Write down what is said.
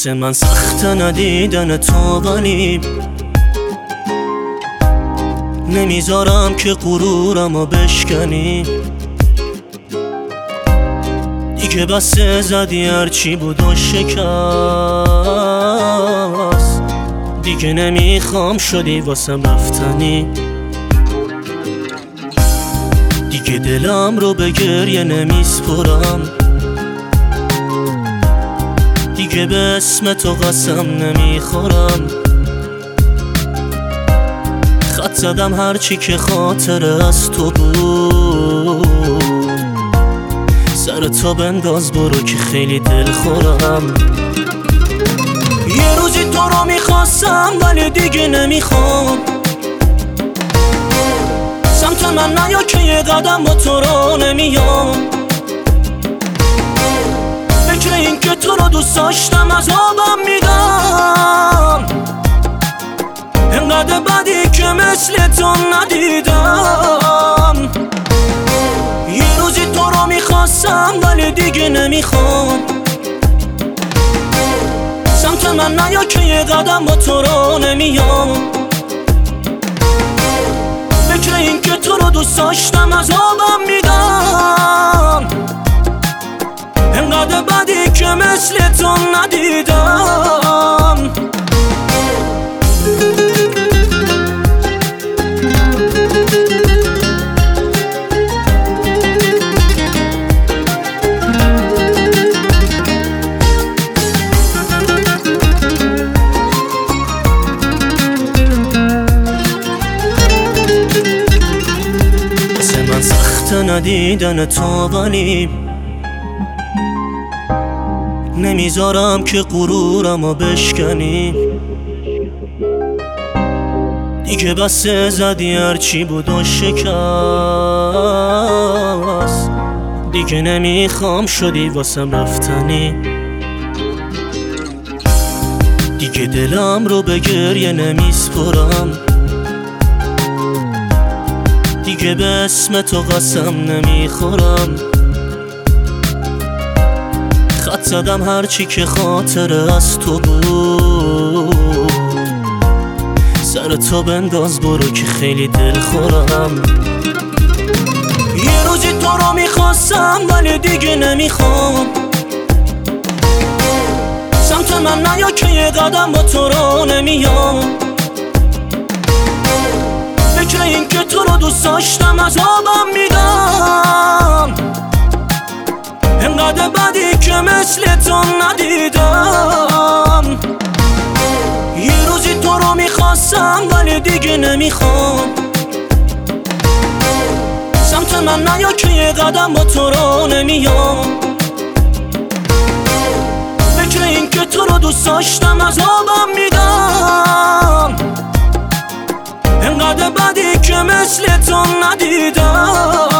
واسه من سخت ندیدن تو، ولی نمیذارم که غرورمو بشکنی. دیگه بسه زدی هرچی بود و شکست، دیگه نمیخوام شدی واسم رفتنی. دیگه دلم رو به گریه نمیسپرم، دیگه به اسم تو قسم نمیخورم. خط زدم هرچی که خاطره از تو بود، سر تو بنداز برو که خیلی دل خورم. یه روزی تو رو میخواستم ولی دیگه نمیخوام، سمت من نیا که یه قدم با تو رو نمیام. فکر این که تو رو دوست داشتم عذابم میدم، انقدر بدی که مثل تو ندیدم. یه روزی تو رو میخواستم ولی دیگه نمیخوام، سمت من نیا که یه قدم با تو رو نمیام. فکر این که تو رو دوست داشتم عذابم میدم، انقدر بدی که مثل تو ندیدم. من سخت ندیدن تو، ولی نمیذارم که غرورمو بشکنی. دیگه بسه زدی هرچی بود و شکست، دیگه نمیخوام شدی واسم رفتنی. دیگه دلم رو به گریه نمیسپرم، دیگه به اسم تو قسم نمیخورم. خط زدم هرچی که خاطره از تو بود، سر تو بنداز برو که خیلی دل خورم. یه روزی تو رو میخواستم ولی دیگه نمیخوام، سمت من نیا که یه قدم با تو رو نمیام. فکر این که تو رو دوست داشتم عذابم میدم، انقدر بدی که مثل تو ندیدم. یه روزی تو رو میخواستم ولی دیگه نمیخوام، سمت من نیا که یه قدم با تو رو نمیام. فکر این که تو رو دوست داشتم عذابم میدم، انقدر بدی که مثل تو ندیدم.